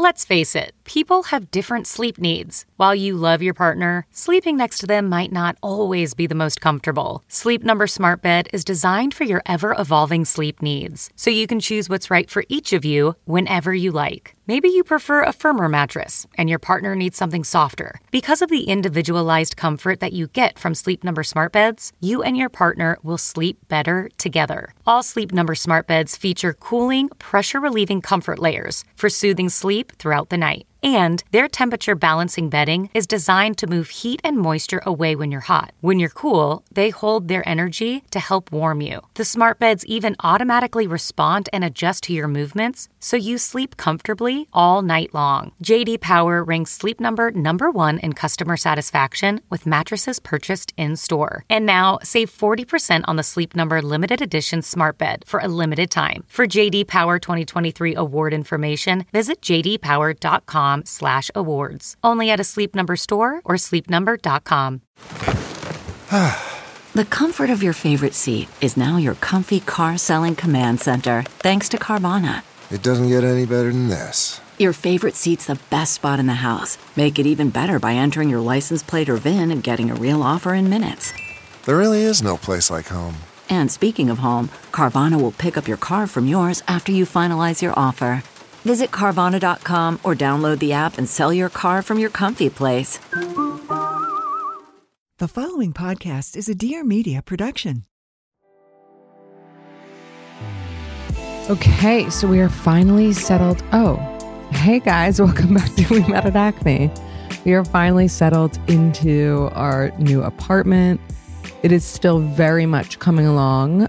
Let's face it, people have different sleep needs. While you love your partner, sleeping next to them might not always be the most comfortable. Sleep Number Smart Bed is designed for your ever-evolving sleep needs, so you can choose what's right for each of you whenever you like. Maybe you prefer a firmer mattress and your partner needs something softer. Because of the individualized comfort that you get from Sleep Number Smart Beds, you and your partner will sleep better together. All Sleep Number Smart Beds feature cooling, pressure-relieving comfort layers for soothing sleep throughout the night. And their temperature balancing bedding is designed to move heat and moisture away when you're hot. When you're cool, they hold their energy to help warm you. The smart beds even automatically respond and adjust to your movements, so you sleep comfortably all night long. J.D. Power ranks Sleep Number #1 in customer satisfaction with mattresses purchased in-store. And now, save 40% on the Sleep Number limited edition smart bed for a limited time. For J.D. Power 2023 award information, visit jdpower.com/awards. Only at a Sleep Number store or sleepnumber.com. The comfort of your favorite seat is now your comfy car selling command center, thanks to Carvana. It doesn't get any better than this. Your favorite seat's the best spot in the house. Make it even better by entering your license plate or VIN and getting a real offer in minutes. There really is no place like home. And speaking of home, Carvana will pick up your car from yours after you finalize your offer. Visit Carvana.com or download the app and sell your car from your comfy place. The following podcast is a Dear Media production. Okay, so we are finally settled. Oh, hey guys, welcome back to We Met at Acme. We are finally settled into our new apartment. It is still very much coming along.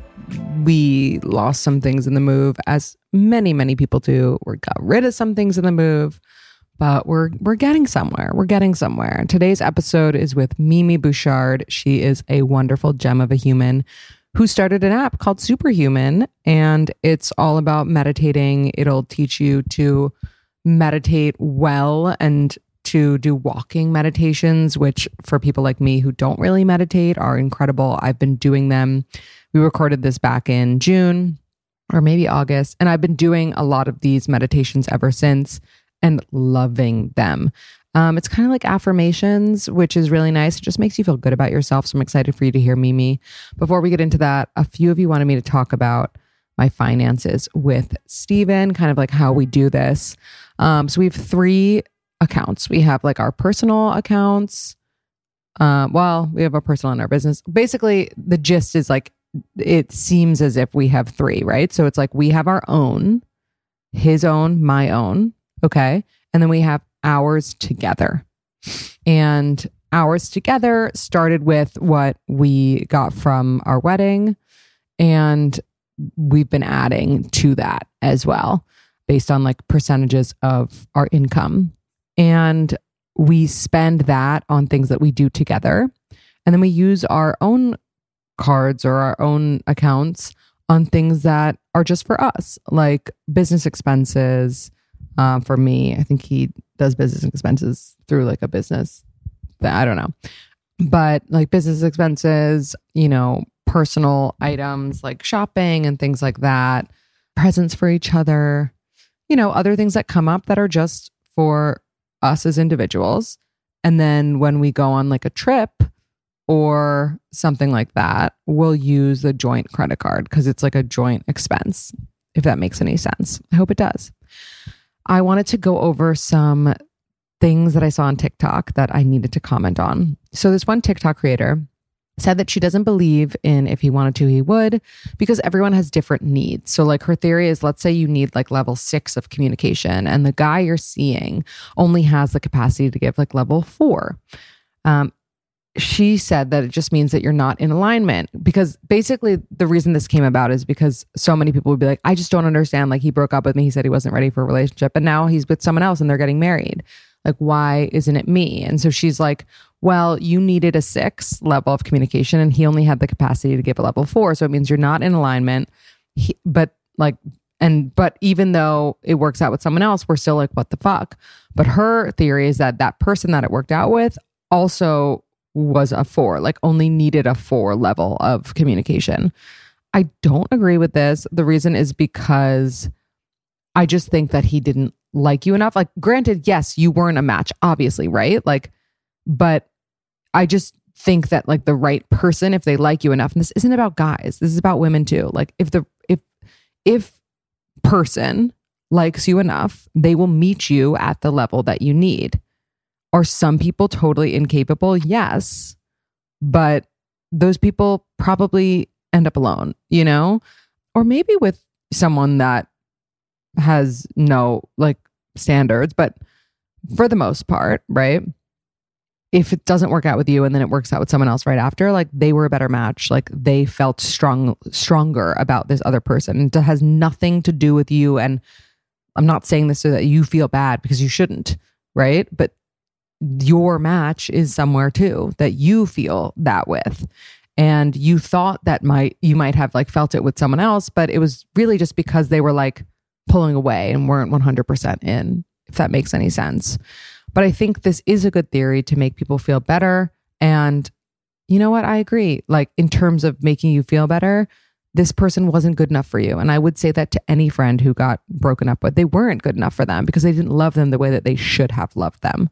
We lost some things in the move, as many people do. We got rid of some things in the move, but we're getting somewhere. We're getting somewhere. Today's episode is with Mimi Bouchard. She is a wonderful gem of a human who started an app called Superhuman, and it's all about meditating. It'll teach you to meditate well and to do walking meditations, which for people like me who don't really meditate are incredible. I've been doing them. We recorded this back in June or maybe August, and I've been doing a lot of these meditations ever since and loving them. It's kind of like affirmations, which is really nice. It just makes you feel good about yourself. So I'm excited for you to hear Mimi. Before we get into that, a few of you wanted me to talk about my finances with Steven, kind of like how we do this. So we have 3 accounts. We have like our personal accounts. We have our personal and our business. Basically, the gist is like, it seems as if we have 3, right? So it's like we have our own, his own, my own. Okay. And then we have ours together. And ours together started with what we got from our wedding. And we've been adding to that as well, based on like percentages of our income. And we spend that on things that we do together. And then we use our own cards or our own accounts on things that are just for us, like business expenses. For me, I think he does business expenses through like a business that I don't know, but like business expenses, personal items like shopping and things like that, presents for each other, other things that come up that are just for us as individuals. And then when we go on like a trip or something like that, we'll use the joint credit card because it's like a joint expense, if that makes any sense. I hope it does. I wanted to go over some things that I saw on TikTok that I needed to comment on. So this one TikTok creator said that she doesn't believe in if he wanted to, he would, because everyone has different needs. So like her theory is, let's say you need like level 6 of communication and the guy you're seeing only has the capacity to give like level 4. She said that it just means that you're not in alignment, because basically the reason this came about is because so many people would be like, I just don't understand. Like he broke up with me. He said he wasn't ready for a relationship, and now he's with someone else and they're getting married. Like, why isn't it me? And so she's like, well, you needed a 6 level of communication and he only had the capacity to give a level 4. So it means you're not in alignment. But even though it works out with someone else, we're still like, what the fuck? But her theory is that that person that it worked out with also was a 4, like only needed a 4 level of communication. I don't agree with this. The reason is because I just think that he didn't like you enough. Like, granted, yes, you weren't a match, obviously, right? Like, but I just think that like the right person, if they like you enough, and this isn't about guys, this is about women too. Like, if person likes you enough, they will meet you at the level that you need. Are some people totally incapable? Yes. But those people probably end up alone, you know? Or maybe with someone that has no like standards, but for the most part, right? If it doesn't work out with you and then it works out with someone else right after, like they were a better match. Like they felt stronger about this other person. It has nothing to do with you. And I'm not saying this so that you feel bad, because you shouldn't, right? But your match is somewhere too that you feel that with. And you thought that you might have like felt it with someone else, but it was really just because they were like pulling away and weren't 100% in, if that makes any sense. But I think this is a good theory to make people feel better. And you know what? I agree. Like, in terms of making you feel better, this person wasn't good enough for you. And I would say that to any friend who got broken up with. They weren't good enough for them because they didn't love them the way that they should have loved them.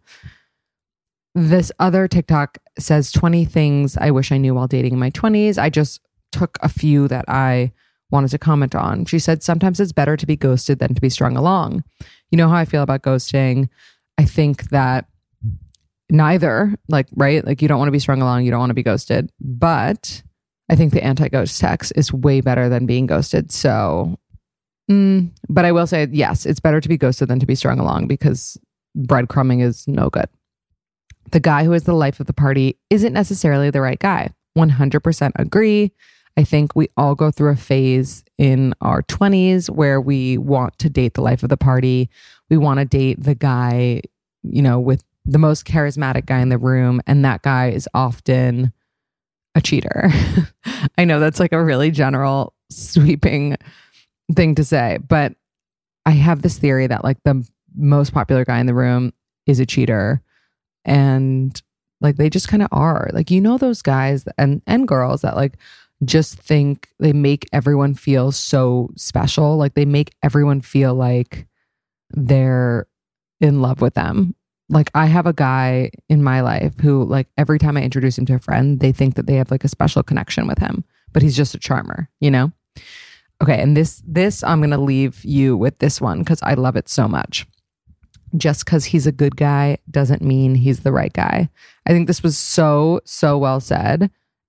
This other TikTok says 20 things I wish I knew while dating in my 20s. I just took a few that I wanted to comment on. She said, sometimes it's better to be ghosted than to be strung along. You know how I feel about ghosting. I think that neither, like, right? Like, you don't want to be strung along. You don't want to be ghosted. But I think the anti-ghost text is way better than being ghosted. So, but I will say, yes, it's better to be ghosted than to be strung along, because breadcrumbing is no good. The guy who is the life of the party isn't necessarily the right guy. 100% agree. I think we all go through a phase in our 20s where we want to date the life of the party. We want to date the guy, you know, with the most charismatic guy in the room. And that guy is often a cheater. I know that's like a really general, sweeping thing to say, but I have this theory that like the most popular guy in the room is a cheater. And like they just kind of are. Like, you know, those guys and girls that like just think they make everyone feel so special. Like they make everyone feel like they're in love with them. Like, I have a guy in my life who, like, every time I introduce him to a friend, they think that they have like a special connection with him, but he's just a charmer, you know? Okay. And this I'm going to leave you with this one because I love it so much. Just because he's a good guy doesn't mean he's the right guy. I think this was so well said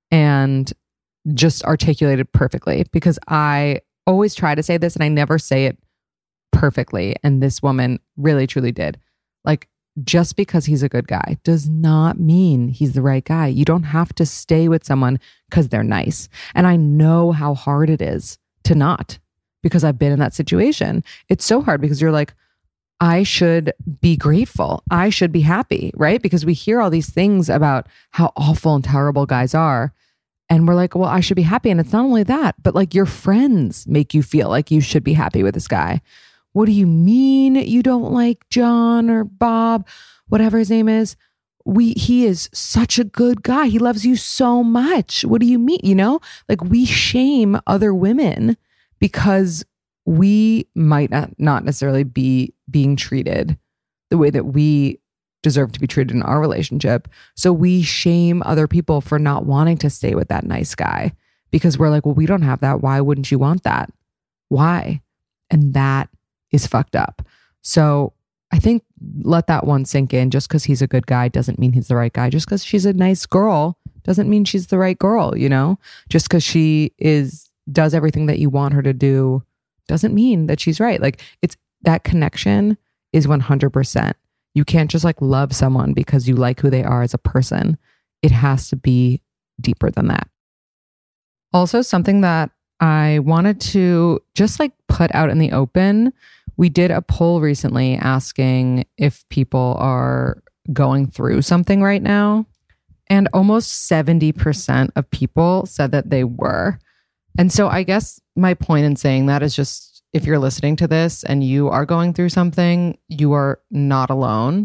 and just articulated perfectly, because I always try to say this and I never say it perfectly. And this woman really, truly did. Like, just because he's a good guy does not mean he's the right guy. You don't have to stay with someone because they're nice. And I know how hard it is to not, because I've been in that situation. It's so hard because you're like, I should be grateful. I should be happy, right? Because we hear all these things about how awful and terrible guys are. And we're like, well, I should be happy. And it's not only that, but like your friends make you feel like you should be happy with this guy. What do you mean you don't like John or Bob, whatever his name is? He is such a good guy. He loves you so much. What do you mean? You know, like we shame other women because we might not necessarily be being treated the way that we deserve to be treated in our relationship. So we shame other people for not wanting to stay with that nice guy because we're like, well, we don't have that. Why wouldn't you want that? Why? And that is fucked up. So I think let that one sink in. Just because he's a good guy doesn't mean he's the right guy. Just because she's a nice girl doesn't mean she's the right girl, you know? Just because she does everything that you want her to do doesn't mean that she's right. Like, it's that connection is 100%. You can't just like love someone because you like who they are as a person. It has to be deeper than that. Also, something that I wanted to just like put out in the open. We did a poll recently asking if people are going through something right now. And almost 70% of people said that they were. And so I guess my point in saying that is just, if you're listening to this and you are going through something, you are not alone.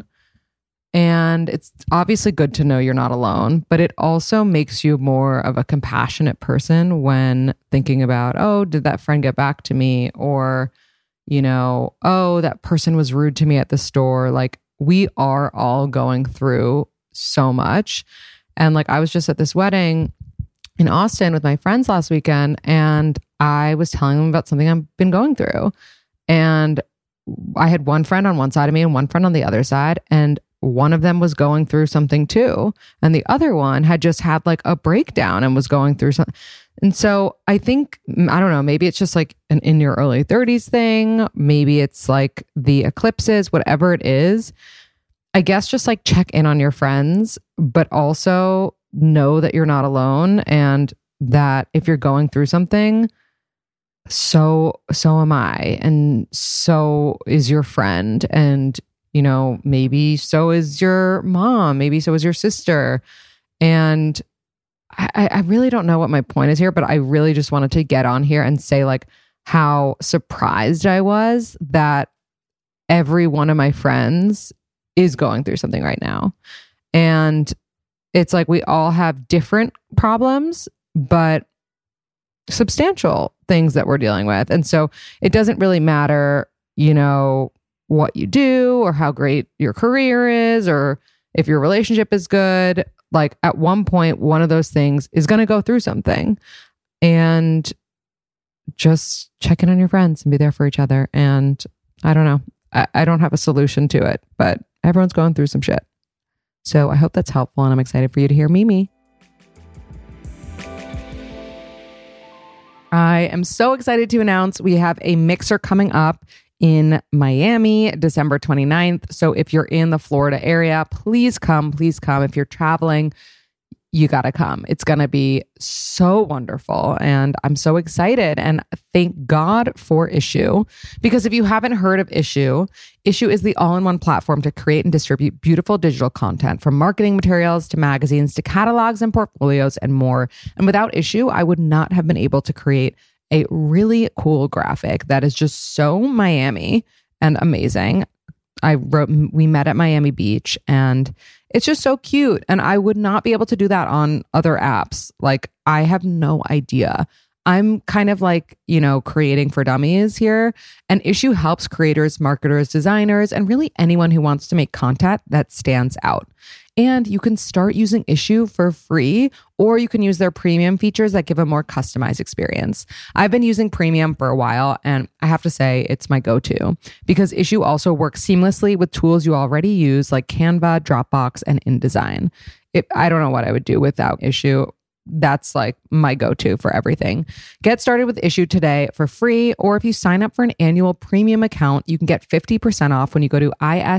And it's obviously good to know you're not alone, but it also makes you more of a compassionate person when thinking about, oh, did that friend get back to me? Or, oh, that person was rude to me at the store. Like, we are all going through so much. And like, I was just at this wedding in Austin with my friends last weekend, and I was telling them about something I've been going through. And I had one friend on one side of me and one friend on the other side. And one of them was going through something too. And the other one had just had like a breakdown and was going through something. And so I think, I don't know, maybe it's just like an in your early 30s thing. Maybe it's like the eclipses, whatever it is. I guess just like check in on your friends, but also know that you're not alone, and that if you're going through something, so am I, and so is your friend, and maybe so is your mom, maybe so is your sister. And I really don't know what my point is here, but I really just wanted to get on here and say like how surprised I was that every one of my friends is going through something right now. And it's like we all have different problems, but substantial things that we're dealing with. And so it doesn't really matter, what you do or how great your career is or if your relationship is good. Like at one point, one of those things is going to go through something. And just check in on your friends and be there for each other. And I don't know. I don't have a solution to it, but everyone's going through some shit. So I hope that's helpful, and I'm excited for you to hear Mimi. I am so excited to announce we have a mixer coming up in Miami, December 29th. So if you're in the Florida area, please come. If you're traveling, you got to come. It's going to be so wonderful. And I'm so excited. And thank God for Issue. Because if you haven't heard of Issue is the all-in-one platform to create and distribute beautiful digital content, from marketing materials to magazines to catalogs and portfolios and more. And without Issue, I would not have been able to create a really cool graphic that is just so Miami and amazing. We met at Miami Beach, and it's just so cute. And I would not be able to do that on other apps. Like, I have no idea. I'm kind of like, creating for dummies here. And Issue helps creators, marketers, designers, and really anyone who wants to make content that stands out. And you can start using Issue for free, or you can use their premium features that give a more customized experience. I've been using premium for a while, and I have to say it's my go-to because Issue also works seamlessly with tools you already use like Canva, Dropbox, and InDesign. I don't know what I would do without Issue. That's like my go-to for everything. Get started with Issue today for free, or if you sign up for an annual premium account, you can get 50% off when you go to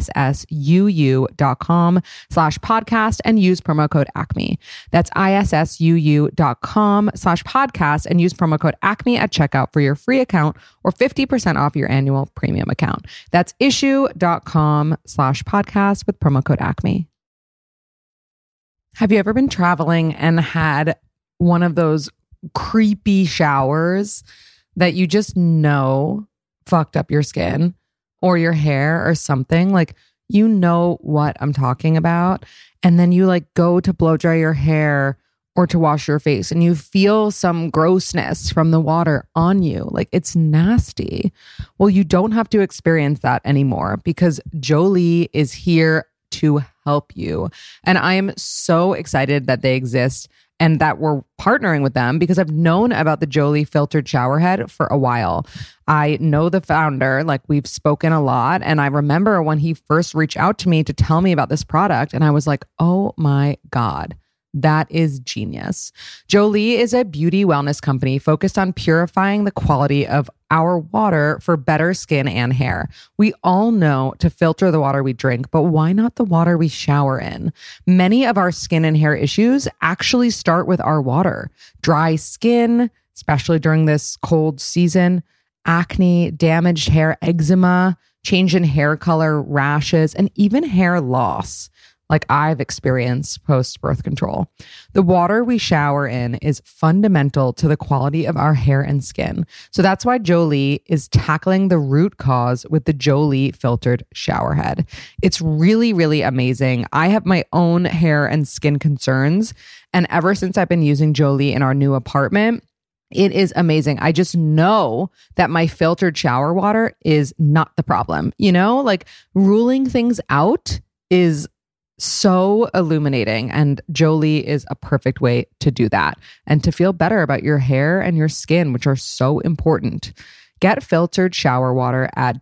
issuu.com/podcast and use promo code ACME. That's issuu.com/podcast and use promo code ACME at checkout for your free account or 50% off your annual premium account. That's issuu.com/podcast with promo code ACME. Have you ever been traveling and had one of those creepy showers that you just know fucked up your skin or your hair or something? Like, what I'm talking about. And then you like go to blow dry your hair or to wash your face and you feel some grossness from the water on you. Like, it's nasty. Well, you don't have to experience that anymore because Jolie is here to help you. And I am so excited that they exist and that we're partnering with them because I've known about the Jolie filtered shower head for a while. I know the founder, like we've spoken a lot. And I remember when he first reached out to me to tell me about this product, and I was like, oh my God, that is genius. Jolie is a beauty wellness company focused on purifying the quality of our water for better skin and hair. We all know to filter the water we drink, but why not the water we shower in? Many of our skin and hair issues actually start with our water. Dry skin, especially during this cold season, acne, damaged hair, eczema, change in hair color, rashes, and even hair loss, like I've experienced post-birth control. The water we shower in is fundamental to the quality of our hair and skin. So that's why Jolie is tackling the root cause with the Jolie filtered shower head. It's really, really amazing. I have my own hair and skin concerns. And ever since I've been using Jolie in our new apartment, It is amazing. I just know that my filtered shower water is not the problem. You know, like ruling things out is so illuminating, and Jolie is a perfect way to do that and to feel better about your hair and your skin, which are so important. Get filtered shower water at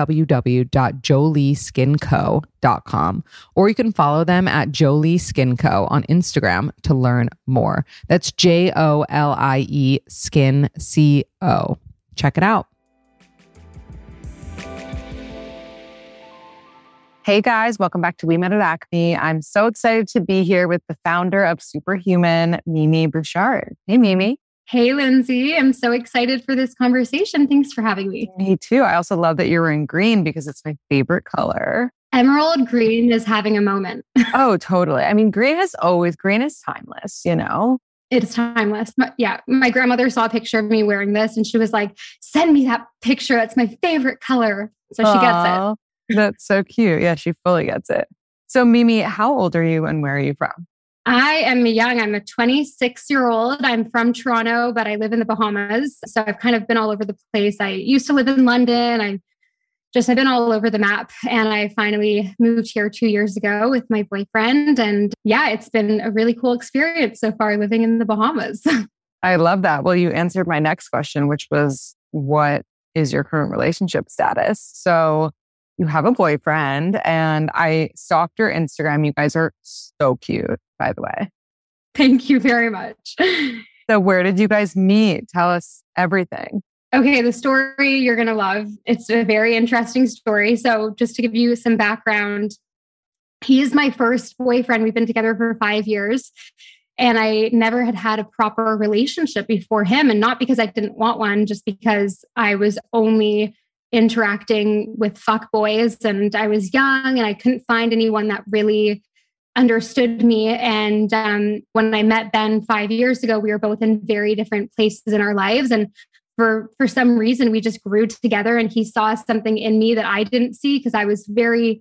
www.jolieskinco.com, or you can follow them at Jolie Skin Co. on Instagram to learn more. That's JOLIE Skin CO. Check it out. Hey guys, welcome back to We Met at Acme. I'm so excited to be here with the founder of Superhuman, Mimi Bouchard. Hey, Mimi. Hey, Lindsay. I'm so excited for this conversation. Thanks for having me. Me too. I also love that you're wearing green because it's my favorite color. Emerald green is having a moment. Oh, totally. I mean, green is timeless, you know? It's timeless. But yeah, my grandmother saw a picture of me wearing this and she was like, send me that picture. It's my favorite color. So she gets it. That's so cute. Yeah, she fully gets it. So Mimi, how old are you and where are you from? I am young. I'm a 26-year-old. I'm from Toronto, but I live in the Bahamas. So I've kind of been all over the place. I used to live in London. I've been all over the map. And I finally moved here 2 years ago with my boyfriend. And yeah, it's been a really cool experience so far living in the Bahamas. I love that. Well, you answered my next question, which was, what is your current relationship status? So you have a boyfriend, and I stalked your Instagram. You guys are so cute, by the way. Thank you very much. So where did you guys meet? Tell us everything. Okay, the story you're going to love. It's a very interesting story. So just to give you some background, he is my first boyfriend. We've been together for 5 years, and I never had a proper relationship before him. And not because I didn't want one, just because I was only interacting with fuckboys and I was young and I couldn't find anyone that really understood me. And when I met Ben 5 years ago, we were both in very different places in our lives. And for some reason, we just grew together, and he saw something in me that I didn't see because I was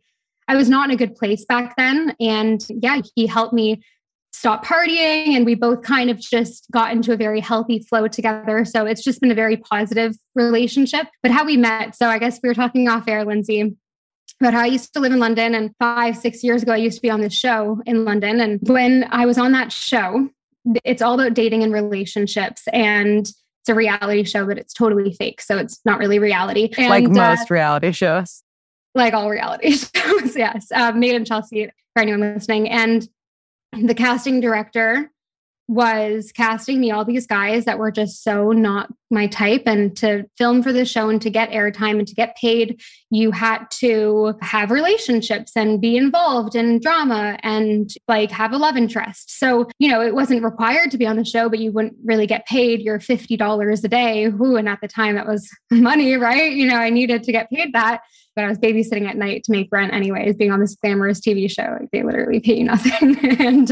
not in a good place back then. And yeah, he helped me stop partying, and we both kind of just got into a very healthy flow together. So it's just been a very positive relationship. But how we met, so I guess we were talking off air, Lindsay, about how I used to live in London, and 5-6 years ago, I used to be on this show in London. And when I was on that show, it's all about dating and relationships, and it's a reality show, but it's totally fake. So it's not really reality. And, like most reality shows. Like all reality shows, yes. Made in Chelsea, for anyone listening. And the casting director was casting me all these guys that were just so not my type. And to film for the show and to get airtime and to get paid, you had to have relationships and be involved in drama and like have a love interest. So, you know, it wasn't required to be on the show, but you wouldn't really get paid your $50 a day. Ooh, and at the time that was money, right? You know, I needed to get paid that. But I was babysitting at night to make rent anyways, being on this glamorous TV show. Like, they literally pay you nothing. And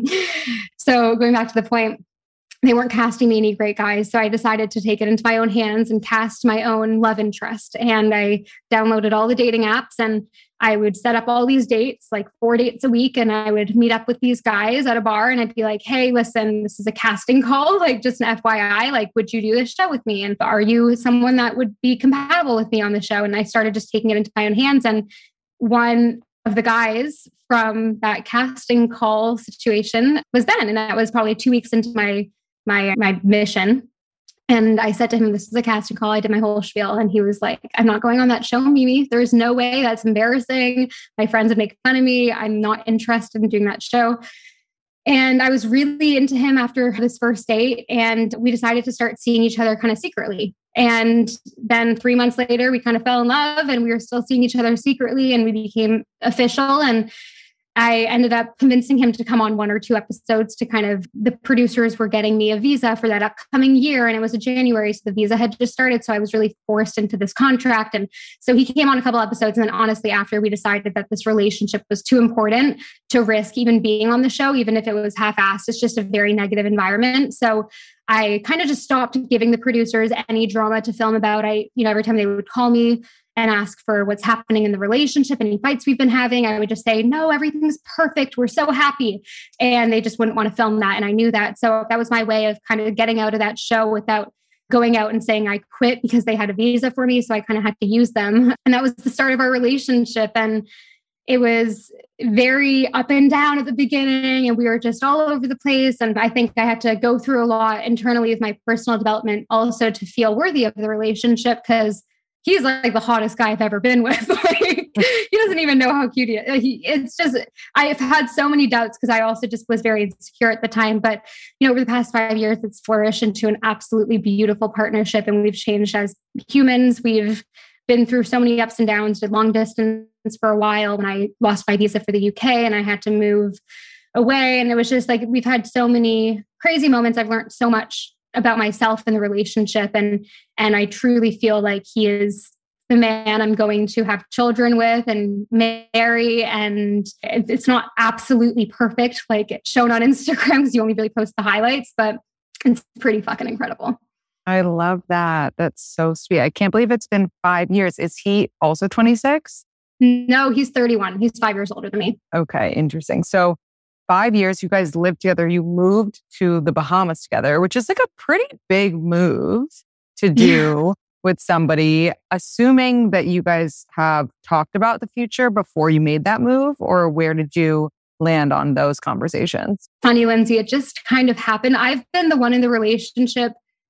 so going back to the point, they weren't casting me any great guys. So I decided to take it into my own hands and cast my own love interest. And I downloaded all the dating apps, and I would set up all these dates, like 4 dates a week. And I would meet up with these guys at a bar, and I'd be like, hey, listen, this is a casting call. Like, just an FYI, like, would you do this show with me? And are you someone that would be compatible with me on the show? And I started just taking it into my own hands. And one of the guys from that casting call situation was Ben. And that was probably 2 weeks into my mission. And I said to him, this is a casting call. I did my whole spiel. And he was like, I'm not going on that show, Mimi. There's no way. That's embarrassing. My friends would make fun of me. I'm not interested in doing that show. And I was really into him after this first date. And we decided to start seeing each other kind of secretly. And then 3 months later, we kind of fell in love, and we were still seeing each other secretly, and we became official. And I ended up convincing him to come on 1 or 2 episodes to kind of, the producers were getting me a visa for that upcoming year. And it was a January. So the visa had just started. So I was really forced into this contract. And so he came on a couple episodes. And then honestly, after, we decided that this relationship was too important to risk even being on the show, even if it was half-assed. It's just a very negative environment. So I kind of just stopped giving the producers any drama to film about. Every time they would call me and ask for what's happening in the relationship, any fights we've been having, I would just say, no, everything's perfect. We're so happy. And they just wouldn't want to film that. And I knew that. So that was my way of kind of getting out of that show without going out and saying I quit, because they had a visa for me. So I kind of had to use them. And that was the start of our relationship. And it was very up and down at the beginning, and we were just all over the place. And I think I had to go through a lot internally with my personal development also to feel worthy of the relationship, because he's like the hottest guy I've ever been with. Like, he doesn't even know how cute he is. It's just, I've had so many doubts because I also just was very insecure at the time. But, over the past 5 years, it's flourished into an absolutely beautiful partnership. And we've changed as humans. We've been through so many ups and downs, did long distance for a while when I lost my visa for the UK and I had to move away. And it was just like, we've had so many crazy moments. I've learned so much about myself and the relationship. And I truly feel like he is the man I'm going to have children with and marry. And it's not absolutely perfect, like it's shown on Instagram, because you only really post the highlights, but it's pretty fucking incredible. I love that. That's so sweet. I can't believe it's been 5 years. Is he also 26? No, he's 31. He's 5 years older than me. Okay, interesting. So 5 years, you guys lived together. You moved to the Bahamas together, which is like a pretty big move to do with somebody, assuming that you guys have talked about the future before you made that move, or where did you land on those conversations? Funny, Lindsay, it just kind of happened. I've been the one in the relationship,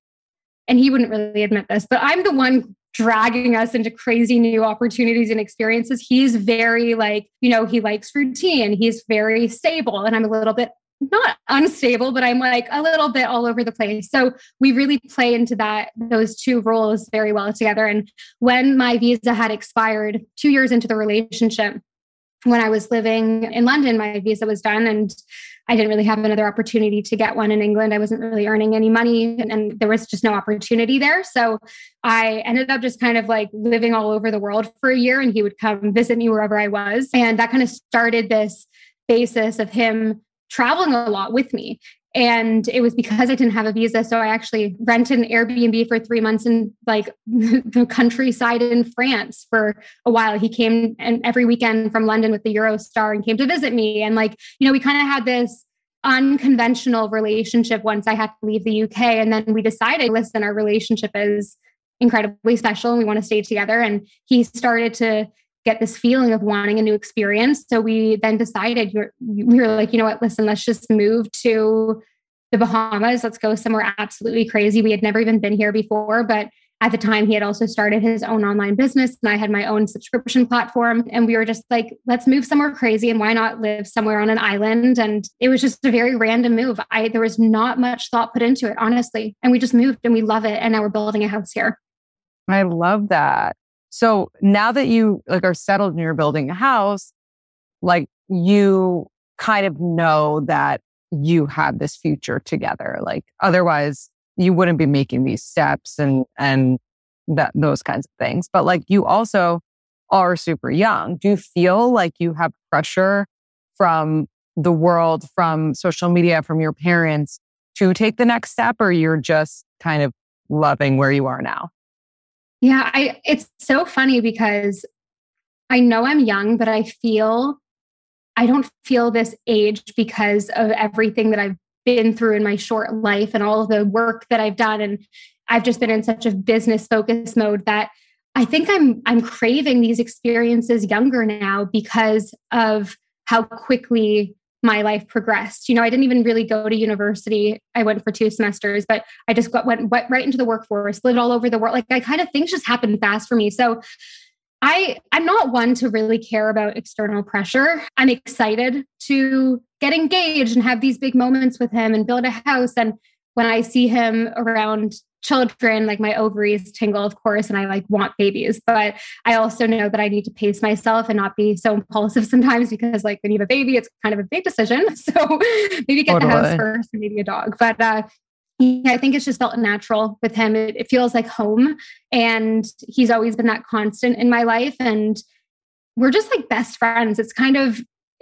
and he wouldn't really admit this, but I'm the one dragging us into crazy new opportunities and experiences. He's very like, he likes routine. He's very stable. And I'm a little bit not unstable, but I'm like a little bit all over the place. So we really play into those two roles very well together. And when my visa had expired 2 years into the relationship, when I was living in London, my visa was done and I didn't really have another opportunity to get one in England. I wasn't really earning any money and there was just no opportunity there. So I ended up just kind of like living all over the world for a year, and he would come visit me wherever I was. And that kind of started this basis of him traveling a lot with me. And it was because I didn't have a visa. So I actually rented an Airbnb for 3 months in like the countryside in France for a while. He came and every weekend from London with the Eurostar and came to visit me. And like, we kind of had this unconventional relationship once I had to leave the UK. And then we decided, listen, our relationship is incredibly special and we want to stay together. And he started to get this feeling of wanting a new experience. So we then decided, we were like, you know what, listen, let's just move to the Bahamas. Let's go somewhere absolutely crazy. We had never even been here before, but at the time he had also started his own online business and I had my own subscription platform. And we were just like, let's move somewhere crazy. And why not live somewhere on an island? And it was just a very random move. There was not much thought put into it, honestly. And we just moved and we love it. And now we're building a house here. I love that. So now that you are settled and you're building a house, like you kind of know that you have this future together. Like otherwise you wouldn't be making these steps and those kinds of things. But like you also are super young. Do you feel like you have pressure from the world, from social media, from your parents to take the next step, or you're just kind of loving where you are now? Yeah, it's so funny because I know I'm young, but I don't feel this age because of everything that I've been through in my short life and all of the work that I've done. And I've just been in such a business focused mode that I think I'm craving these experiences younger now because of how quickly my life progressed. I didn't even really go to university. I went for 2 semesters, but I just went right into the workforce, lived all over the world. Like I kind of things just happened fast for me. So I'm not one to really care about external pressure. I'm excited to get engaged and have these big moments with him and build a house. And when I see him around children, like my ovaries tingle, of course, and I like want babies. But I also know that I need to pace myself and not be so impulsive sometimes because like when you have a baby, it's kind of a big decision. So maybe get the house first and maybe a dog. But yeah, I think it's just felt natural with him. It feels like home. And he's always been that constant in my life. And we're just like best friends. It's kind of,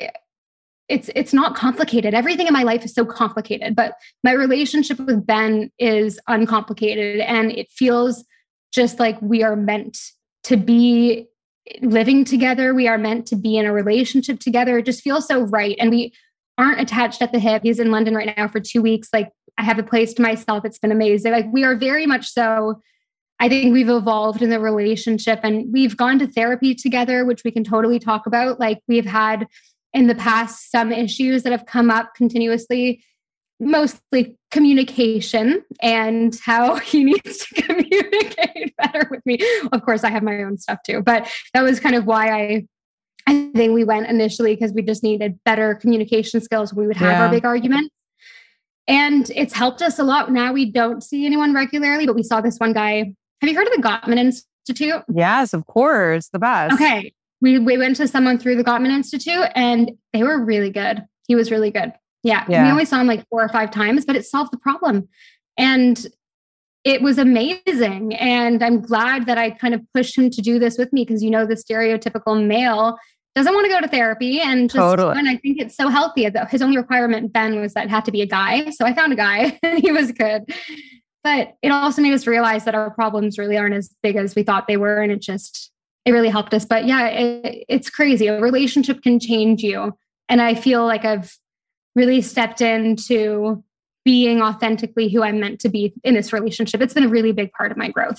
it's not complicated. Everything in my life is so complicated, but my relationship with Ben is uncomplicated. And it feels just like we are meant to be living together. We are meant to be in a relationship together. It just feels so right. And we aren't attached at the hip. He's in London right now for 2 weeks. Like, I have a place to myself. It's been amazing. Like, we are very much so, I think we've evolved in the relationship, and we've gone to therapy together, which we can totally talk about. Like, we've had in the past some issues that have come up continuously, mostly communication and how he needs to communicate better with me. Of course, I have my own stuff too, but that was kind of why I think we went initially, because we just needed better communication skills when we would have our big arguments. And it's helped us a lot. Now we don't see anyone regularly, but we saw this one guy. Have you heard of the Gottman Institute? Yes, of course. The best. Okay. We went to someone through the Gottman Institute, and they were really good. He was really good. Yeah. We only saw him like 4 or 5 times, but it solved the problem. And it was amazing. And I'm glad that I kind of pushed him to do this with me, because, you know, the stereotypical male doesn't want to go to therapy. And just, and I think it's so healthy. His only requirement, Ben, was that it had to be a guy. So I found a guy and he was good. But it also made us realize that our problems really aren't as big as we thought they were. And it really helped us. But yeah, it's crazy. A relationship can change you. And I feel like I've really stepped into being authentically who I'm meant to be in this relationship. It's been a really big part of my growth.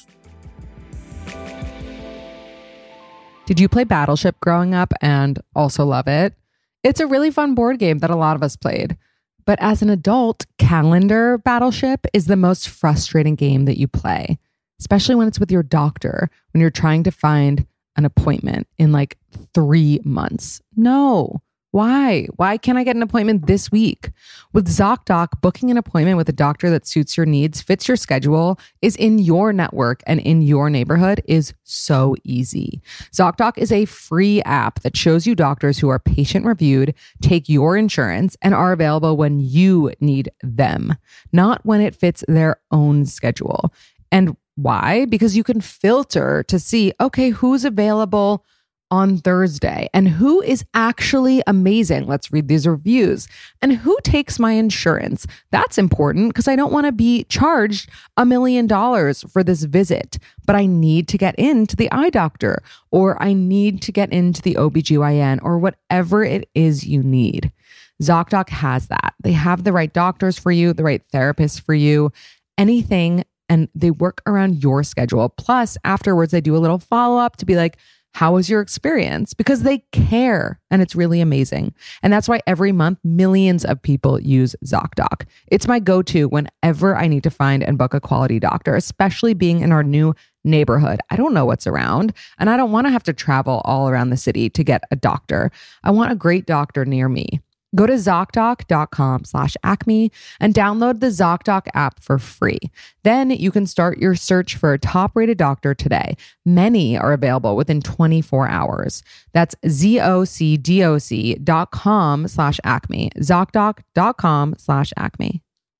Did you play Battleship growing up and also love it? It's a really fun board game that a lot of us played. But as an adult, Calendar Battleship is the most frustrating game that you play, especially when it's with your doctor, when you're trying to find an appointment in like 3 months. No. Why? Why can't I get an appointment this week? With ZocDoc, booking an appointment with a doctor that suits your needs, fits your schedule, is in your network and in your neighborhood is so easy. ZocDoc is a free app that shows you doctors who are patient reviewed, take your insurance, and are available when you need them, not when it fits their own schedule. And why? Because you can filter to see, okay, who's available on Thursday and who is actually amazing. Let's read these reviews. And who takes my insurance? That's important because I don't want to be charged $1 million for this visit, but I need to get into the eye doctor, or I need to get into the OBGYN, or whatever it is you need. ZocDoc has that. They have the right doctors for you, the right therapists for you, anything, and they work around your schedule. Plus, afterwards, they do a little follow-up to be like, how was your experience? Because they care, and it's really amazing. And that's why every month, millions of people use ZocDoc. It's my go-to whenever I need to find and book a quality doctor, especially being in our new neighborhood. I don't know what's around, and I don't want to have to travel all around the city to get a doctor. I want a great doctor near me. Go to ZocDoc.com/Acme and download the ZocDoc app for free. Then you can start your search for a top-rated doctor today. Many are available within 24 hours. That's ZocDoc.com/Acme. ZocDoc.com/Acme.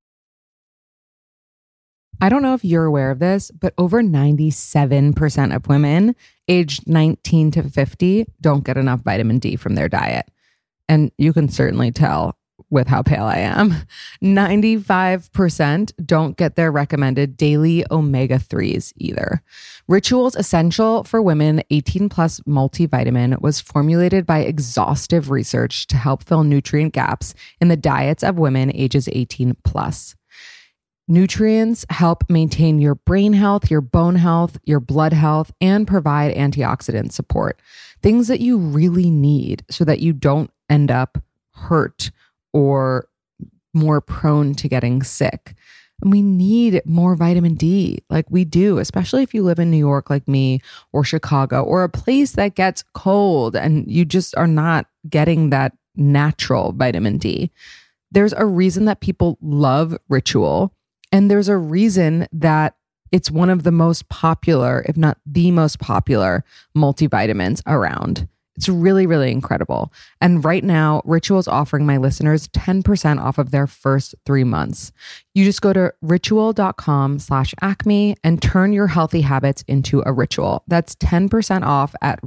I don't know if you're aware of this, but over 97% of women aged 19 to 50 don't get enough vitamin D from their diet. And you can certainly tell with how pale I am. 95% don't get their recommended daily omega-3s either. Ritual's Essential for Women 18 Plus multivitamin was formulated by exhaustive research to help fill nutrient gaps in the diets of women ages 18 plus. Nutrients help maintain your brain health, your bone health, your blood health, and provide antioxidant support. Things that you really need so that you don't end up hurt or more prone to getting sick. And we need more vitamin D, like we do, especially if you live in New York like me, or Chicago, or a place that gets cold and you just are not getting that natural vitamin D. There's a reason that people love Ritual, and there's a reason that it's one of the most popular, if not the most popular, multivitamins around. It's really, really incredible. And right now, Ritual is offering my listeners 10% off of their first 3 months. You just go to ritual.com/Acme and turn your healthy habits into a ritual. That's 10% off at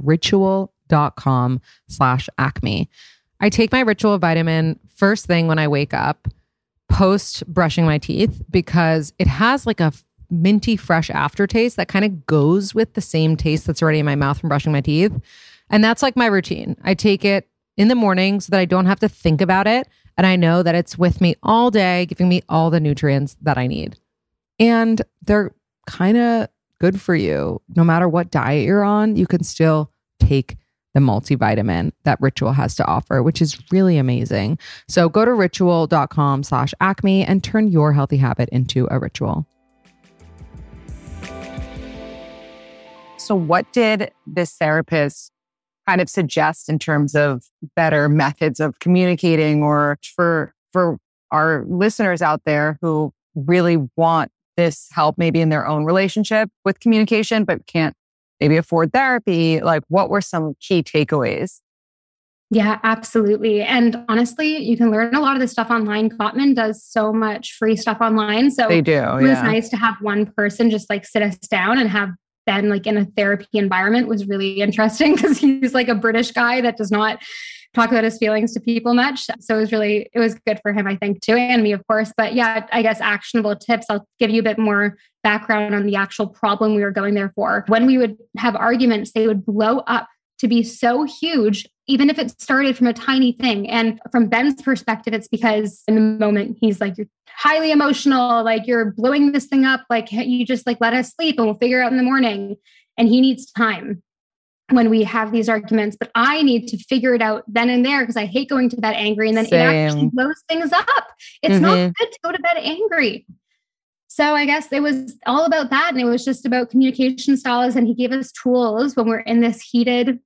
ritual.com/Acme. I take my Ritual vitamin first thing when I wake up, post brushing my teeth, because it has like a minty fresh aftertaste that kind of goes with the same taste that's already in my mouth from brushing my teeth. And that's like my routine. I take it in the morning so that I don't have to think about it. And I know that it's with me all day, giving me all the nutrients that I need. And they're kind of good for you. No matter what diet you're on, you can still take the multivitamin that Ritual has to offer, which is really amazing. So go to ritual.com/acme and turn your healthy habit into a ritual. So what did this therapist kind of suggest in terms of better methods of communicating, or for our listeners out there who really want this help maybe in their own relationship with communication, but can't maybe afford therapy? Like, what were some key takeaways? Yeah, absolutely. And honestly, you can learn a lot of this stuff online. Gottman does so much free stuff online. So they do. It was nice to have one person just like sit us down and have Ben like in a therapy environment was really interesting because he's like a British guy that does not talk about his feelings to people much. So it was good for him, I think, too, and me, of course. But yeah, I guess actionable tips. I'll give you a bit more background on the actual problem we were going there for. When we would have arguments, they would blow up to be so huge, even if it started from a tiny thing. And from Ben's perspective, it's because in the moment he's like, you're highly emotional, like you're blowing this thing up, like you just like let us sleep and we'll figure it out in the morning. And he needs time when we have these arguments, but I need to figure it out then and there because I hate going to bed angry, and then it actually blows things up. It's not good to go to bed angry. So I guess it was all about that. And it was just about communication styles. And he gave us tools when we're in this heated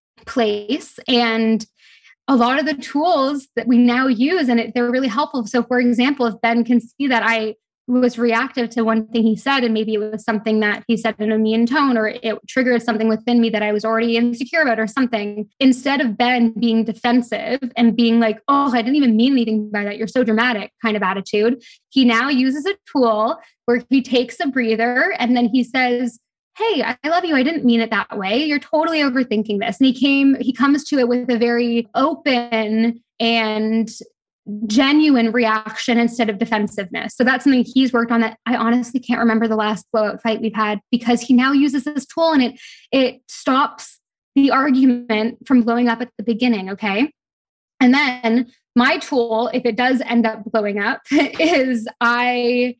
place. And a lot of the tools that we now use, and they're really helpful. So for example, if Ben can see that I was reactive to one thing he said, and maybe it was something that he said in a mean tone, or it triggered something within me that I was already insecure about or something, instead of Ben being defensive and being like, oh, I didn't even mean anything by that, you're so dramatic kind of attitude, he now uses a tool where he takes a breather and then he says, hey, I love you. I didn't mean it that way. You're totally overthinking this. And he comes to it with a very open and genuine reaction instead of defensiveness. So that's something he's worked on that I honestly can't remember the last blowout fight we've had, because he now uses this tool and it stops the argument from blowing up at the beginning. Okay. And then my tool, if it does end up blowing up, is I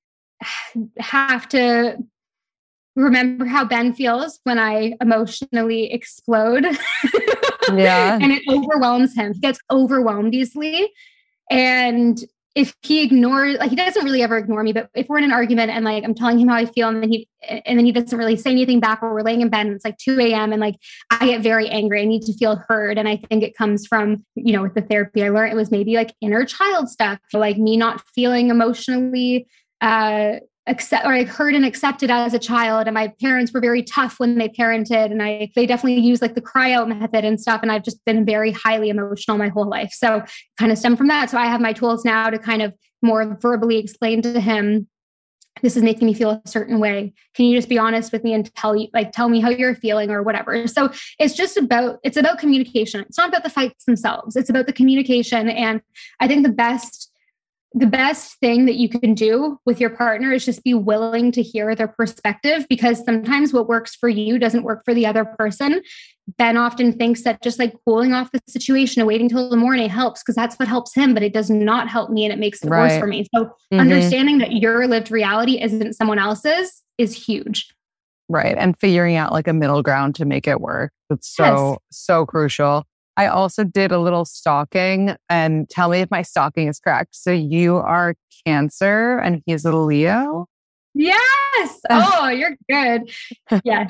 have to remember how Ben feels when I emotionally explode. Yeah. And it overwhelms him. He gets overwhelmed easily. And if he ignores, like, he doesn't really ever ignore me, but if we're in an argument and like I'm telling him how I feel, and then he doesn't really say anything back, or we're laying in bed and it's like 2 a.m. and like I get very angry. I need to feel heard. And I think it comes from, with the therapy I learned, it was maybe like inner child stuff, like me not feeling emotionally heard and accepted as a child. And my parents were very tough when they parented, and they definitely use like the cry out method and stuff. And I've just been very highly emotional my whole life. So kind of stemmed from that. So I have my tools now to kind of more verbally explain to him, this is making me feel a certain way. Can you just be honest with me and tell me how you're feeling or whatever? So it's about communication. It's not about the fights themselves. It's about the communication. And I think the best thing that you can do with your partner is just be willing to hear their perspective, because sometimes what works for you doesn't work for the other person. Ben often thinks that just like cooling off the situation and waiting till the morning helps, because that's what helps him, but it does not help me, and it makes it worse for me. So understanding that your lived reality isn't someone else's is huge. Right. And figuring out like a middle ground to make it work. It's so crucial. I also did a little stalking, and tell me if my stalking is correct. So you are Cancer and he's a Leo? Yes. Oh, you're good. Yes.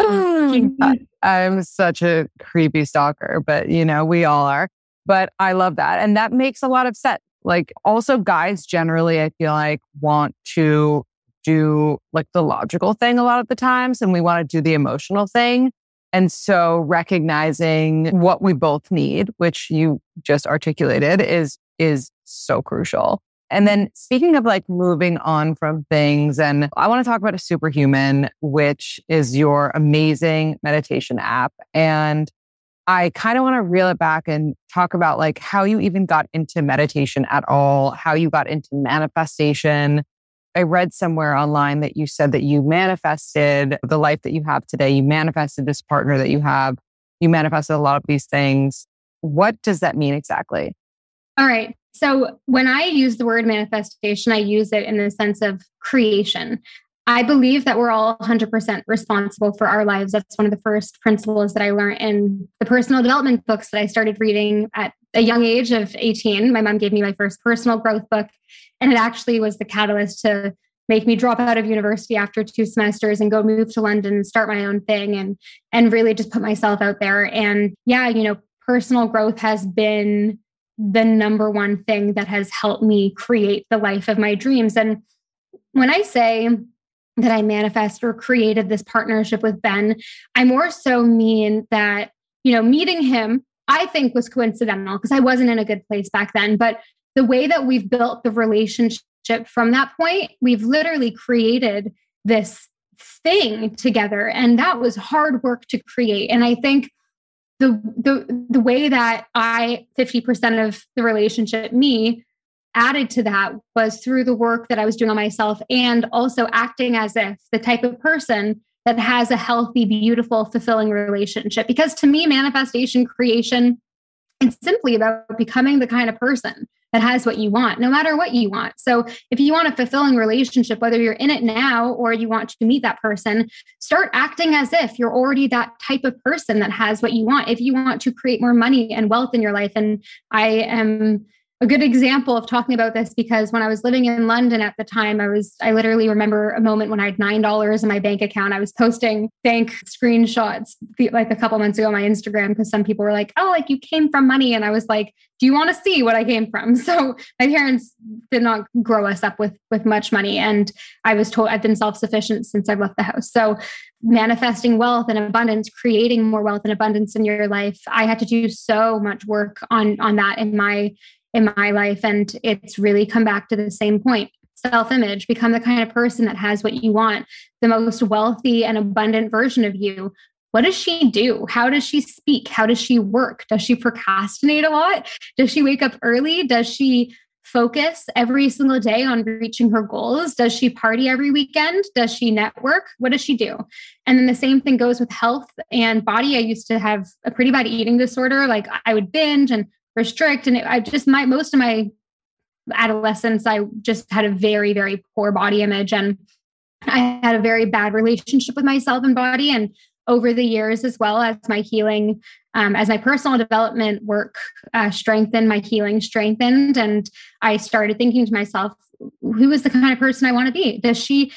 I'm such a creepy stalker, but we all are. But I love that. And that makes a lot of sense. Like, also guys generally, I feel like, want to do like the logical thing a lot of the times, and we want to do the emotional thing. And so recognizing what we both need, which you just articulated, is so crucial. And then speaking of like moving on from things, and I want to talk about a Superhuman, which is your amazing meditation app. And I kind of want to reel it back and talk about like how you even got into meditation at all, how you got into manifestation. I read somewhere online that you said that you manifested the life that you have today. You manifested this partner that you have. You manifested a lot of these things. What does that mean exactly? All right. So when I use the word manifestation, I use it in the sense of creation. I believe that we're all 100% responsible for our lives. That's one of the first principles that I learned in the personal development books that I started reading at a young age of 18. My mom gave me my first personal growth book, and it actually was the catalyst to make me drop out of university after 2 semesters and go move to London and start my own thing and really just put myself out there. And yeah, personal growth has been the number one thing that has helped me create the life of my dreams. And when I say that I manifest or created this partnership with Ben, I more so mean that, meeting him, I think was coincidental because I wasn't in a good place back then. But the way that we've built the relationship from that point, we've literally created this thing together. And that was hard work to create. And I think the way that 50% of the relationship, me, added to that was through the work that I was doing on myself and also acting as if the type of person that has a healthy, beautiful, fulfilling relationship. Because to me, manifestation, creation, it's simply about becoming the kind of person that has what you want, no matter what you want. So if you want a fulfilling relationship, whether you're in it now or you want to meet that person, start acting as if you're already that type of person that has what you want. If you want to create more money and wealth in your life, and I am a good example of talking about this because when I was living in London at the time, I literally remember a moment when I had $9 in my bank account. I was posting bank screenshots like a couple months ago on my Instagram because some people were like, oh, like you came from money. And I was like, do you want to see what I came from? So my parents did not grow us up with much money. And I was told I've been self-sufficient since I've left the house. So manifesting wealth and abundance, creating more wealth and abundance in your life, I had to do so much work on that in my life. And it's really come back to the same point. Self-image, become the kind of person that has what you want, the most wealthy and abundant version of you. What does she do? How does she speak? How does she work? Does she procrastinate a lot? Does she wake up early? Does she focus every single day on reaching her goals? Does she party every weekend? Does she network? What does she do? And then the same thing goes with health and body. I used to have a pretty bad eating disorder. Like I would binge and restrict. And most of my adolescence, I just had a very, very poor body image. And I had a very bad relationship with myself and body. And over the years, as well as my healing, as my personal development work strengthened, my healing strengthened. And I started thinking to myself, who is the kind of person I want to be? Does she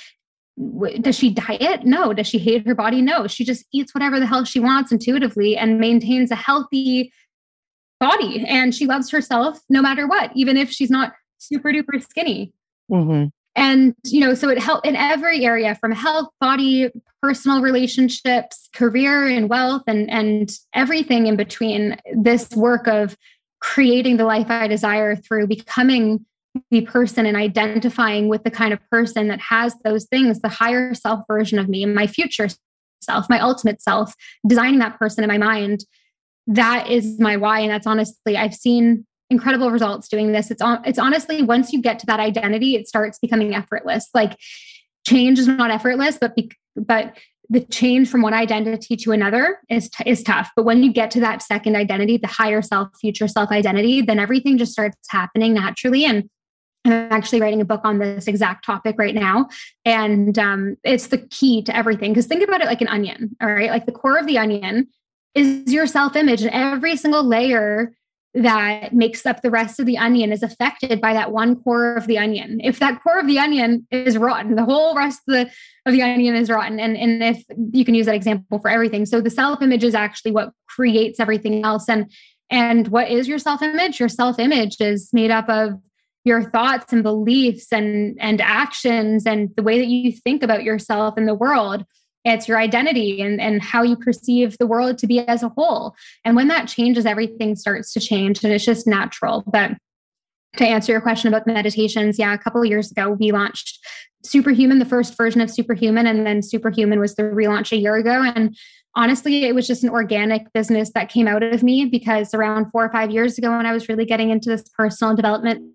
diet? No. Does she hate her body? No. She just eats whatever the hell she wants intuitively and maintains a healthy body. And she loves herself no matter what, even if she's not super duper skinny. Mm-hmm. And, so it helped in every area from health, body, personal relationships, career and wealth and everything in between. This work of creating the life I desire through becoming the person and identifying with the kind of person that has those things, the higher self version of me and my future self, my ultimate self, designing that person in my mind. That is my why. And that's honestly, I've seen incredible results doing this. It's honestly, once you get to that identity, it starts becoming effortless. Like change is not effortless, but the change from one identity to another is tough. But when you get to that second identity, the higher self, future self identity, then everything just starts happening naturally. And I'm actually writing a book on this exact topic right now. And it's the key to everything. Because think about it like an onion, all right? Like the core of the onion is your self-image, and every single layer that makes up the rest of the onion is affected by that one core of the onion. If that core of the onion is rotten, the whole rest of the onion is rotten. And if you can use that example for everything. So the self-image is actually what creates everything else. And what is your self-image? Your self-image is made up of your thoughts and beliefs and actions and the way that you think about yourself and the world. It's your identity and how you perceive the world to be as a whole. And when that changes, everything starts to change and it's just natural. But to answer your question about meditations, a couple of years ago, we launched Superhuman, the first version of Superhuman. And then Superhuman was the relaunch a year ago. And honestly, it was just an organic business that came out of me because around 4 or 5 years ago, when I was really getting into this personal development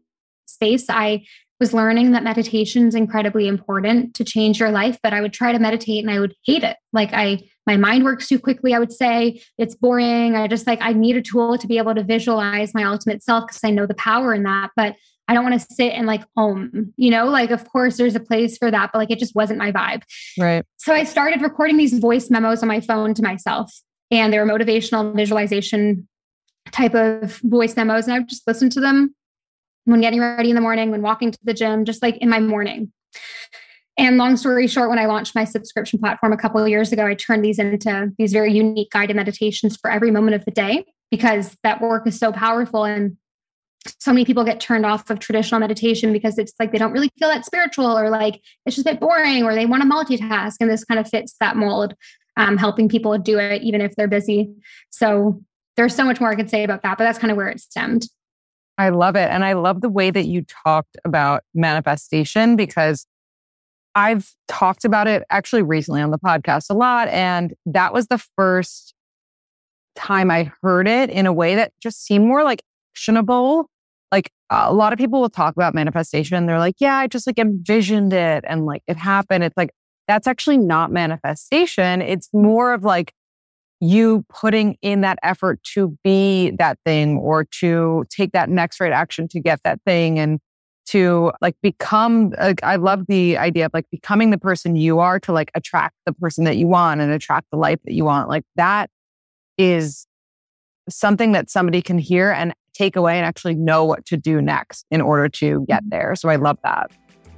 space, I was learning that meditation is incredibly important to change your life, but I would try to meditate and I would hate it. My mind works too quickly. I would say it's boring. I need a tool to be able to visualize my ultimate self because I know the power in that, but I don't want to sit and of course there's a place for that, but it just wasn't my vibe. Right. So I started recording these voice memos on my phone to myself, and they were motivational visualization type of voice memos. And I would just listen to them when getting ready in the morning, when walking to the gym, just in my morning. And long story short, when I launched my subscription platform a couple of years ago, I turned these into these very unique guided meditations for every moment of the day, because that work is so powerful. And so many people get turned off of traditional meditation because it's they don't really feel that spiritual, or it's just a bit boring, or they want to multitask. And this kind of fits that mold, helping people do it even if they're busy. So there's so much more I could say about that, but that's kind of where it stemmed. I love it. And I love the way that you talked about manifestation, because I've talked about it actually recently on the podcast a lot. And that was the first time I heard it in a way that just seemed more actionable. A lot of people will talk about manifestation. They're yeah, I just envisioned it and it happened. It's that's actually not manifestation. It's more of you putting in that effort to be that thing, or to take that next right action to get that thing, and to become, I love the idea of becoming the person you are to attract the person that you want and attract the life that you want. That is something that somebody can hear and take away and actually know what to do next in order to get there. So I love that.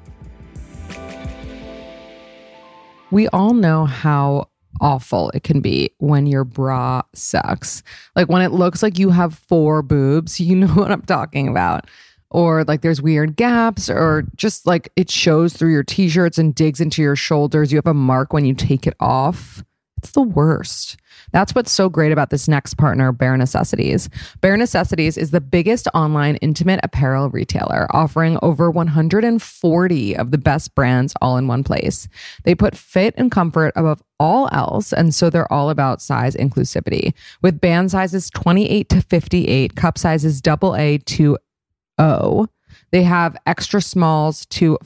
We all know how awful it can be when your bra sucks. When it looks like you have 4 boobs, you know what I'm talking about. Or there's weird gaps, or just it shows through your t-shirts and digs into your shoulders. You have a mark when you take it off. It's the worst. That's what's so great about this next partner, Bare Necessities. Bare Necessities is the biggest online intimate apparel retailer, offering over 140 of the best brands all in one place. They put fit and comfort above all else, and so they're all about size inclusivity. With band sizes 28 to 58, cup sizes AA to O. They have extra smalls to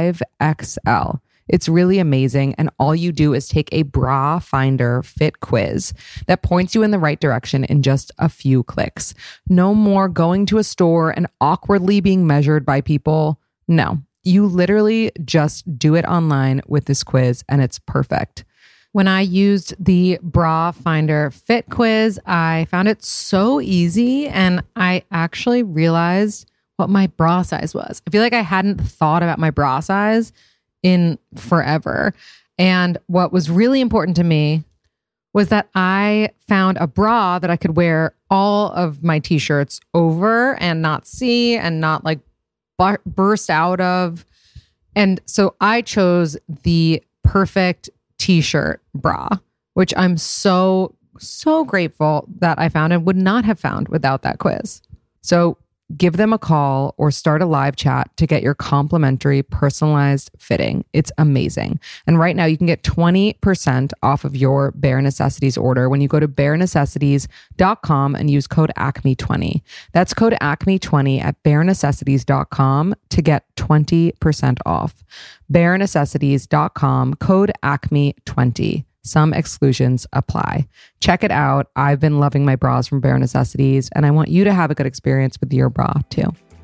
5XL. It's really amazing. And all you do is take a bra finder fit quiz that points you in the right direction in just a few clicks. No more going to a store and awkwardly being measured by people. No, you literally just do it online with this quiz, and it's perfect. When I used the bra finder fit quiz, I found it so easy, and I actually realized what my bra size was. I feel like I hadn't thought about my bra size in forever. And what was really important to me was that I found a bra that I could wear all of my t-shirts over and not see and not burst out of. And so I chose the perfect t-shirt bra, which I'm so grateful that I found and would not have found without that quiz. So give them a call or start a live chat to get your complimentary personalized fitting. It's amazing. And right now you can get 20% off of your Bare Necessities order when you go to barenecessities.com and use code ACME20. That's code ACME20 at barenecessities.com to get 20% off. barenecessities.com, code ACME20. Some exclusions apply. Check it out. I've been loving my bras from Bare Necessities, and I want you to have a good experience with your bra too.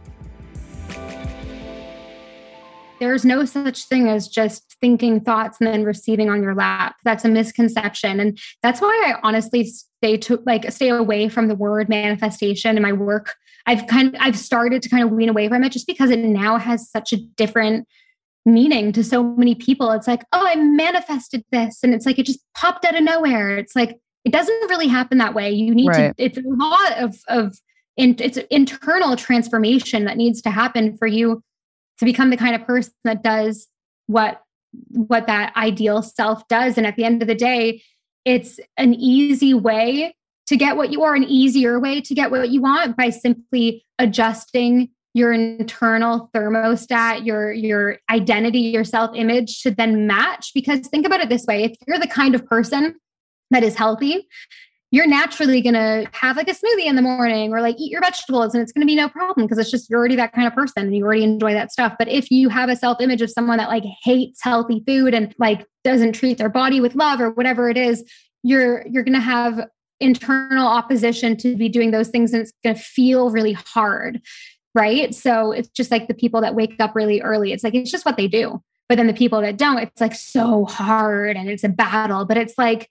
There's no such thing as just thinking thoughts and then receiving on your lap. That's a misconception. And that's why I honestly stay away from the word manifestation in my work. I've started to kind of wean away from it just because it now has such a different meaning to so many people. It's oh, I manifested this. And it's it just popped out of nowhere. It's it doesn't really happen that way. You need to, it's a lot it's internal transformation that needs to happen for you to become the kind of person that does what that ideal self does. And at the end of the day, it's an easy way to get what you are, an easier way to get what you want by simply adjusting your internal thermostat, your identity, your self-image should then match. Because think about it this way, if you're the kind of person that is healthy, you're naturally going to have like a smoothie in the morning or like eat your vegetables and it's going to be no problem because it's just, you're already that kind of person and you already enjoy that stuff. But if you have a self-image of someone that like hates healthy food and like doesn't treat their body with love or whatever it is, you're going to have internal opposition to be doing those things and it's going to feel really hard. Right. So it's just like the people that wake up really early. It's like, it's just what they do. But then the people that don't, it's like so hard and it's a battle, but it's like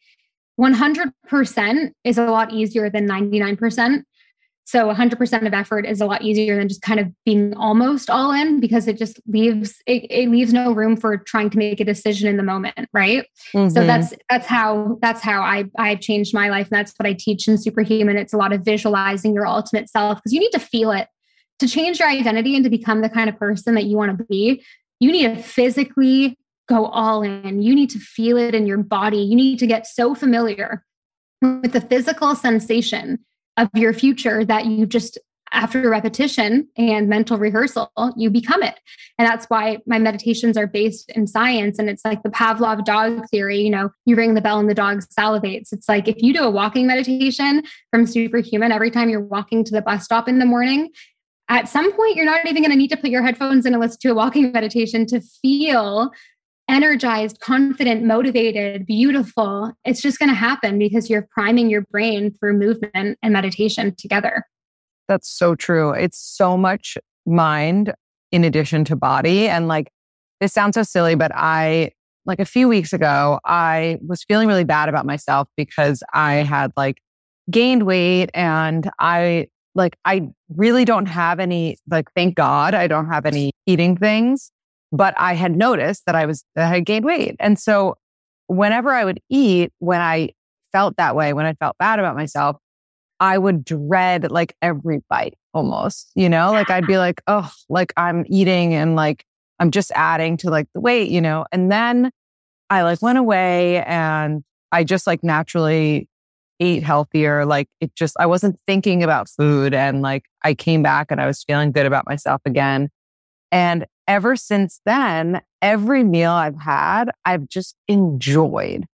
100% is a lot easier than 99%. So 100% of effort is a lot easier than just kind of being almost all in because it just leaves, it leaves no room for trying to make a decision in the moment. Right. Mm-hmm. So that's how I've changed my life. And that's what I teach in Superhuman. It's a lot of visualizing your ultimate self because you need to feel it to change your identity and to become the kind of person that you want to be. You need to physically go all in. You need to feel it in your body. You need to get so familiar with the physical sensation of your future that you just, after repetition and mental rehearsal, you become it. And that's why my meditations are based in science. And it's like the Pavlov dog theory, you know, you ring the bell and the dog salivates. It's like if you do a walking meditation from Superhuman, every time you're walking to the bus stop in the morning, at some point, you're not even going to need to put your headphones in and listen to a walking meditation to feel energized, confident, motivated, beautiful. It's just going to happen because you're priming your brain through movement and meditation together. That's so true. It's so much mind in addition to body. And like, this sounds so silly, but like a few weeks ago, I was feeling really bad about myself because I had like gained weight and I really don't have any, like, thank God, I don't have any eating things, but I had noticed that I had gained weight. And so whenever I would eat, when I felt that way, when I felt bad about myself, I would dread like every bite almost, you know, like I'd be like, oh, like I'm eating and like, I'm just adding to like the weight, you know, and then I like went away and I just like naturally ate healthier. Like I wasn't thinking about food. And like I came back and I was feeling good about myself again. And ever since then, every meal I've had, I've just enjoyed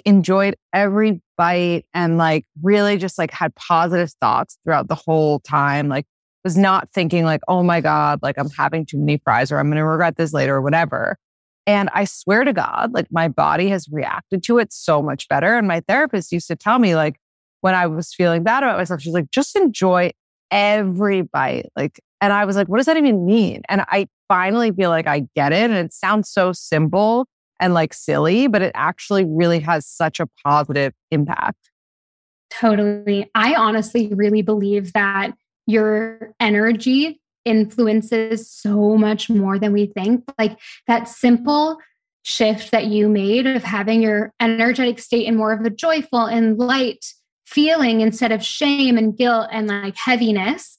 every bite and like really just like had positive thoughts throughout the whole time. Like was not thinking like, oh my God, like I'm having too many fries or I'm going to regret this later or whatever. And I swear to God, like my body has reacted to it so much better. And my therapist used to tell me like, when I was feeling bad about myself, she's like, just enjoy every bite. Like, and I was like, what does that even mean? And I finally feel like I get it. And it sounds so simple and like silly, but it actually really has such a positive impact. Totally. I honestly really believe that your energy influences so much more than we think. Like that simple shift that you made of having your energetic state in more of a joyful and light feeling instead of shame and guilt and like heaviness,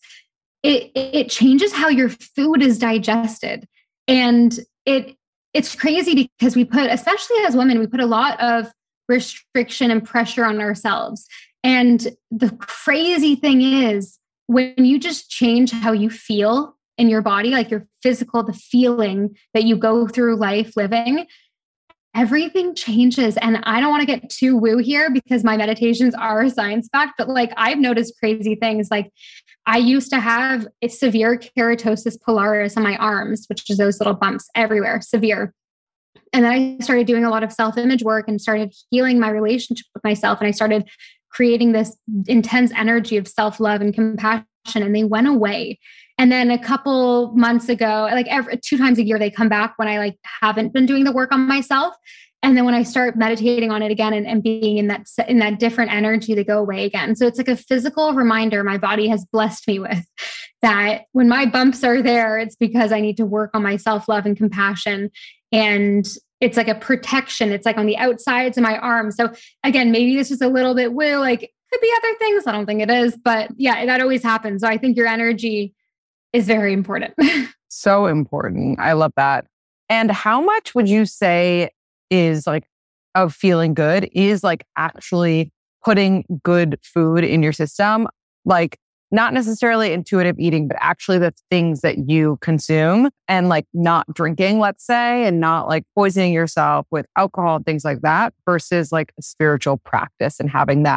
it changes how your food is digested. And it's crazy because we put, especially as women, we put a lot of restriction and pressure on ourselves. And the crazy thing is when you just change how you feel in your body, like your physical, the feeling that you go through life living, everything changes. And I don't want to get too woo here because my meditations are science-backed, but like I've noticed crazy things. Like I used to have a severe keratosis pilaris on my arms, which is those little bumps everywhere, severe. And then I started doing a lot of self-image work and started healing my relationship with myself. And I started creating this intense energy of self-love and compassion, and they went away. And then a couple months ago, like 2 times a year, they come back when I like haven't been doing the work on myself. And then when I start meditating on it again and being in that different energy, they go away again. So it's like a physical reminder my body has blessed me with that when my bumps are there, it's because I need to work on my self-love and compassion. And it's like a protection. It's like on the outsides of my arms. So again, maybe this is a little bit woo, like could be other things. I don't think it is, but yeah, that always happens. So I think your energy is very important. So important. I love that. And how much would you say is like of feeling good is like actually putting good food in your system? Like not necessarily intuitive eating, but actually the things that you consume and like not drinking, let's say, and not like poisoning yourself with alcohol and things like that versus like a spiritual practice and having that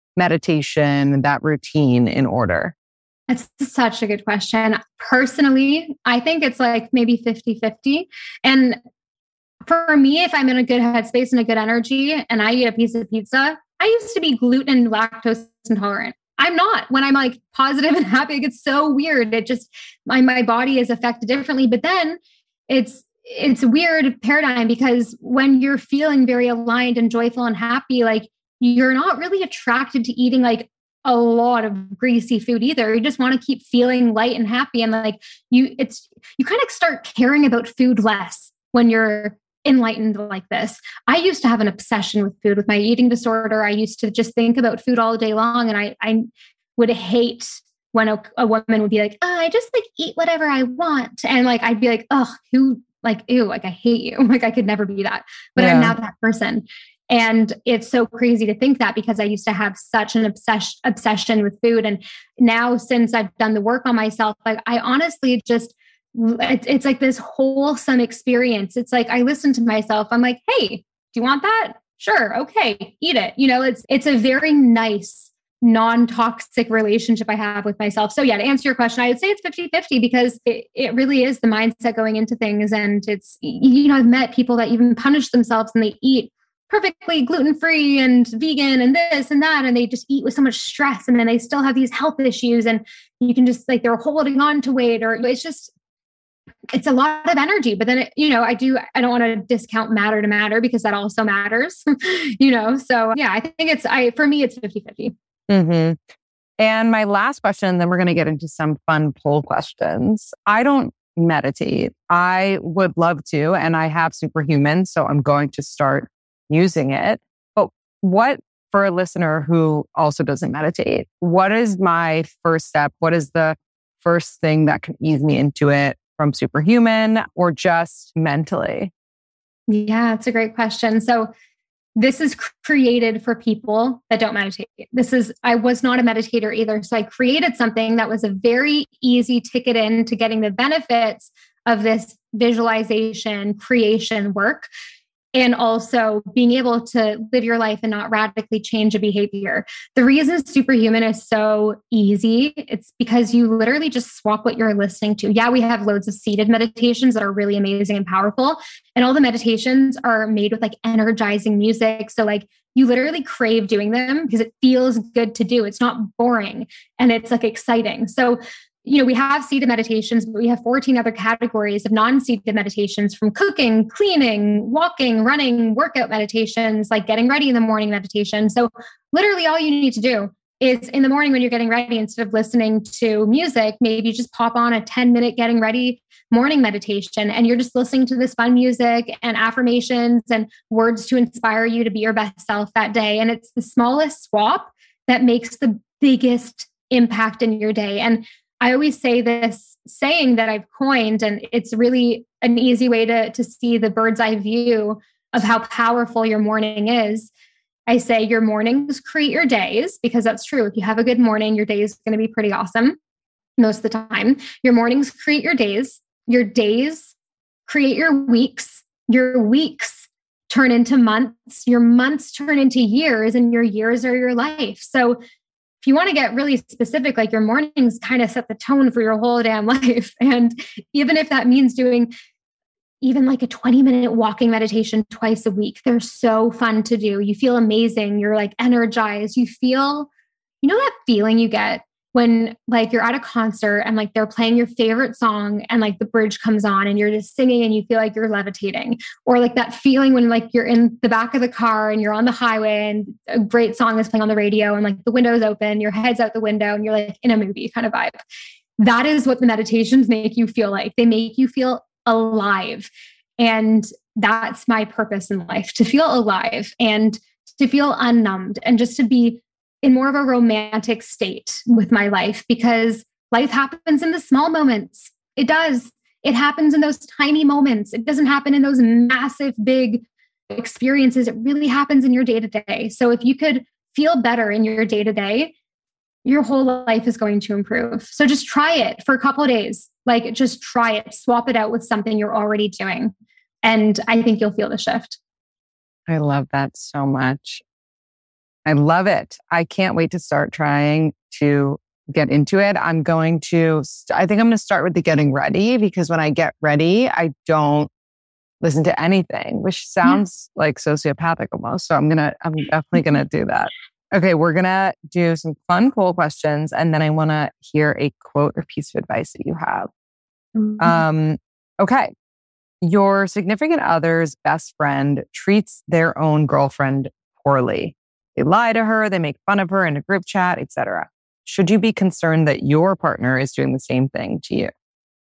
meditation, that routine in order? That's such a good question. Personally, I think it's like maybe 50-50. And for me, if I'm in a good headspace and a good energy and I eat a piece of pizza, I used to be gluten and lactose intolerant. I'm not. When I'm like positive and happy, it gets so weird. It just, my body is affected differently. But then it's a weird paradigm, because when you're feeling very aligned and joyful and happy, like you're not really attracted to eating like a lot of greasy food either. You just want to keep feeling light and happy. And like you kind of start caring about food less when you're enlightened like this. I used to have an obsession with food with my eating disorder. I used to just think about food all day long. And I would hate when a woman would be like, oh, I just like eat whatever I want. And like, I'd be like, oh, who, like, ew, like I hate you. Like I could never be that, but I'm not that person. And it's so crazy to think that, because I used to have such an obsession with food. And now since I've done the work on myself, like I honestly just, it's like this wholesome experience. It's like, I listen to myself. I'm like, hey, do you want that? Sure. Okay. Eat it. You know, it's a very nice, non-toxic relationship I have with myself. So yeah, to answer your question, I would say it's 50-50, because it really is the mindset going into things. And it's, you know, I've met people that even punish themselves and they eat perfectly gluten-free and vegan and this and that. And they just eat with so much stress. And then they still have these health issues, and you can just like, they're holding on to weight, or it's a lot of energy. But then, I don't want to discount matter to matter, because that also matters, So yeah, I think for me, it's 50-50. Mm-hmm. And my last question, then we're going to get into some fun poll questions. I don't meditate. I would love to, and I have Superhuman, so I'm going to start using it. But what, for a listener who also doesn't meditate, what is my first step? What is the first thing that can ease me into it from Superhuman, or just mentally? Yeah, it's a great question. So this is created for people that don't meditate. I was not a meditator either. So I created something that was a very easy ticket in to getting the benefits of this visualization creation work, and also being able to live your life and not radically change a behavior. The reason Superhuman is so easy, it's because you literally just swap what you're listening to. Yeah, we have loads of seated meditations that are really amazing and powerful. And all the meditations are made with like energizing music. So like you literally crave doing them because it feels good to do. It's not boring and it's like exciting. So we have seated meditations, but we have 14 other categories of non-seated meditations, from cooking, cleaning, walking, running, workout meditations, like getting ready in the morning meditation. So literally all you need to do is in the morning when you're getting ready, instead of listening to music, maybe just pop on a 10-minute getting ready morning meditation, and you're just listening to this fun music and affirmations and words to inspire you to be your best self that day. And it's the smallest swap that makes the biggest impact in your day. And I always say this saying that I've coined, and it's really an easy way to see the bird's eye view of how powerful your morning is. I say your mornings create your days, because that's true. If you have a good morning, your day is going to be pretty awesome most of the time. Your mornings create your days create your weeks turn into months, your months turn into years, and your years are your life. So if you want to get really specific, like your mornings kind of set the tone for your whole damn life. And even if that means doing even like a 20-minute walking meditation twice a week, they're so fun to do. You feel amazing. You're like energized. You feel, that feeling you get when like you're at a concert and like they're playing your favorite song and like the bridge comes on and you're just singing and you feel like you're levitating. Or like that feeling when like you're in the back of the car and you're on the highway and a great song is playing on the radio and like the window's open, your head's out the window and you're like in a movie kind of vibe. That is what the meditations make you feel like. They make you feel alive. And that's my purpose in life, to feel alive and to feel unnumbed and just to be in more of a romantic state with my life, because life happens in the small moments. It does. It happens in those tiny moments. It doesn't happen in those massive, big experiences. It really happens in your day to day. So if you could feel better in your day to day, your whole life is going to improve. So just try it for a couple of days. Like just try it, swap it out with something you're already doing. And I think you'll feel the shift. I love that so much. I love it. I can't wait to start trying to get into it. I think I'm going to start with the getting ready, because when I get ready, I don't listen to anything, which sounds like sociopathic almost. So I'm definitely going to do that. Okay. We're going to do some fun, cool questions. And then I want to hear a quote or piece of advice that you have. Okay. Your significant other's best friend treats their own girlfriend poorly. They lie to her, they make fun of her in a group chat, etc. Should you be concerned that your partner is doing the same thing to you?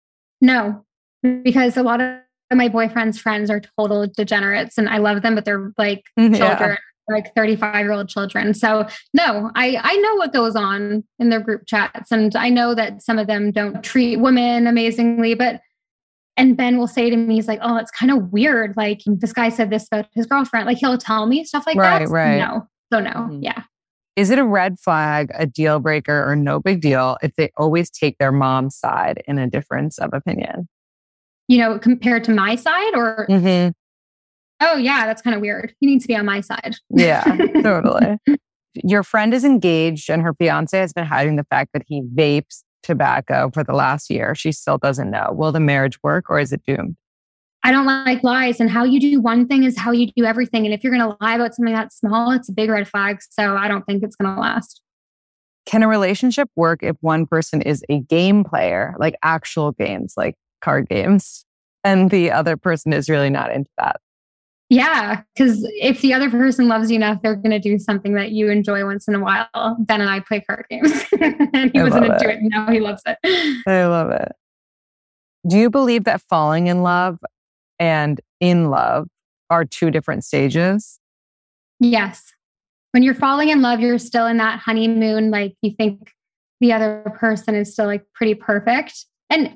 No, because a lot of my boyfriend's friends are total degenerates and I love them, but they're like children, like 35-year-old children. So no, I know what goes on in their group chats. And I know that some of them don't treat women amazingly, and Ben will say to me, he's like, oh, it's kind of weird. Like this guy said this about his girlfriend. Like he'll tell me stuff like that. Right. No. So no. Yeah. Is it a red flag, a deal breaker, or no big deal if they always take their mom's side in a difference of opinion? Compared to my side or? Mm-hmm. Oh yeah, that's kind of weird. He needs to be on my side. Yeah, totally. Your friend is engaged and her fiance has been hiding the fact that he vapes tobacco for the last year. She still doesn't know. Will the marriage work or is it doomed? I don't like lies, and how you do one thing is how you do everything. And if you're going to lie about something that small, it's a big red flag. So I don't think it's going to last. Can a relationship work if one person is a game player, like actual games, like card games, and the other person is really not into that? Yeah, because if the other person loves you enough, they're going to do something that you enjoy once in a while. Ben and I play card games, and he wasn't into it, and now he loves it. I love it. Do you believe that falling in love and in love are two different stages? Yes. When you're falling in love, you're still in that honeymoon. Like you think the other person is still like pretty perfect. And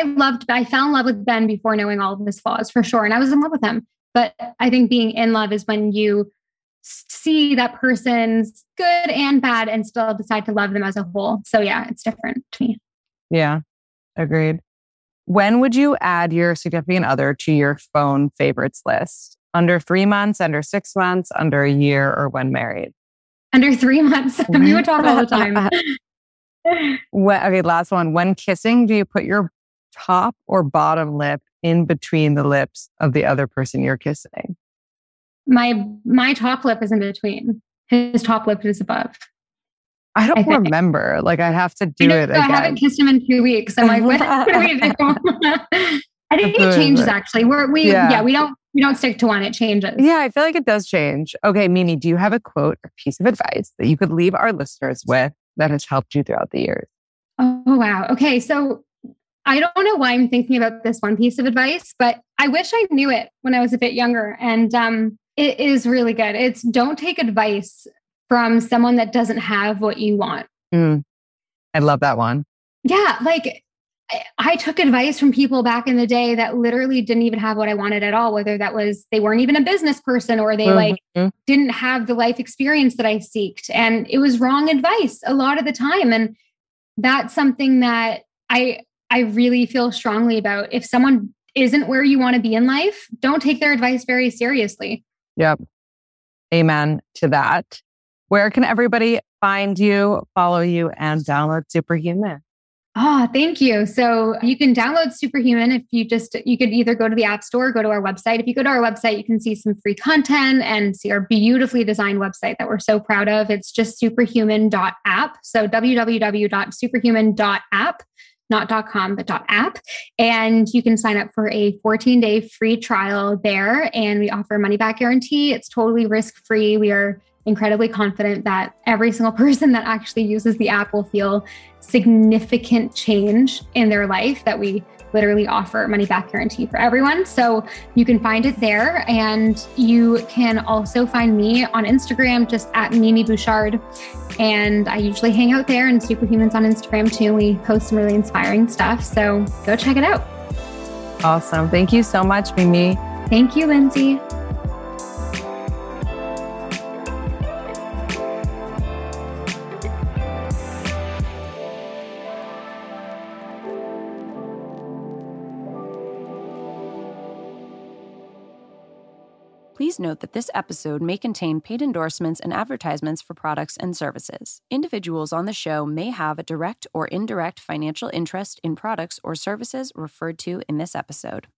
I fell in love with Ben before knowing all of his flaws for sure. And I was in love with him. But I think being in love is when you see that person's good and bad and still decide to love them as a whole. So yeah, it's different to me. Yeah, agreed. When would you add your significant other to your phone favorites list? Under 3 months, under 6 months, under a year, or when married? Under 3 months. We would talk all the time. Okay, last one. When kissing, do you put your top or bottom lip in between the lips of the other person you're kissing? My top lip is in between. His top lip is above. I don't remember. Like I'd have to do it again. I haven't kissed him in 2 weeks. I'm like, what do we do? I think it changes actually. We don't stick to one. It changes. Yeah, I feel like it does change. Okay, Mimi, do you have a quote or piece of advice that you could leave our listeners with that has helped you throughout the years? Oh, wow. Okay, so I don't know why I'm thinking about this one piece of advice, but I wish I knew it when I was a bit younger. And it is really good. It's don't take advice from someone that doesn't have what you want. I love that one. Yeah. Like I took advice from people back in the day that literally didn't even have what I wanted at all. Whether that was, they weren't even a business person or they didn't have the life experience that I seeked. And it was wrong advice a lot of the time. And that's something that I really feel strongly about. If someone isn't where you want to be in life, don't take their advice very seriously. Yep. Amen to that. Where can everybody find you, follow you, and download Superhuman? Thank you. So you can download Superhuman if you could either go to the App Store or go to our website. If you go to our website, you can see some free content and see our beautifully designed website that we're so proud of. It's just superhuman.app. So www.superhuman.app. Not .com, but .app. And you can sign up for a 14-day free trial there. And we offer a money-back guarantee. It's totally risk-free. We are incredibly confident that every single person that actually uses the app will feel significant change in their life, that we literally offer money-back guarantee for everyone. So you can find it there. And you can also find me on Instagram, just at Mimi Bouchard. And I usually hang out there, and Superhuman's on Instagram too. We post some really inspiring stuff. So go check it out. Awesome. Thank you so much, Mimi. Thank you, Lindsay. Please note that this episode may contain paid endorsements and advertisements for products and services. Individuals on the show may have a direct or indirect financial interest in products or services referred to in this episode.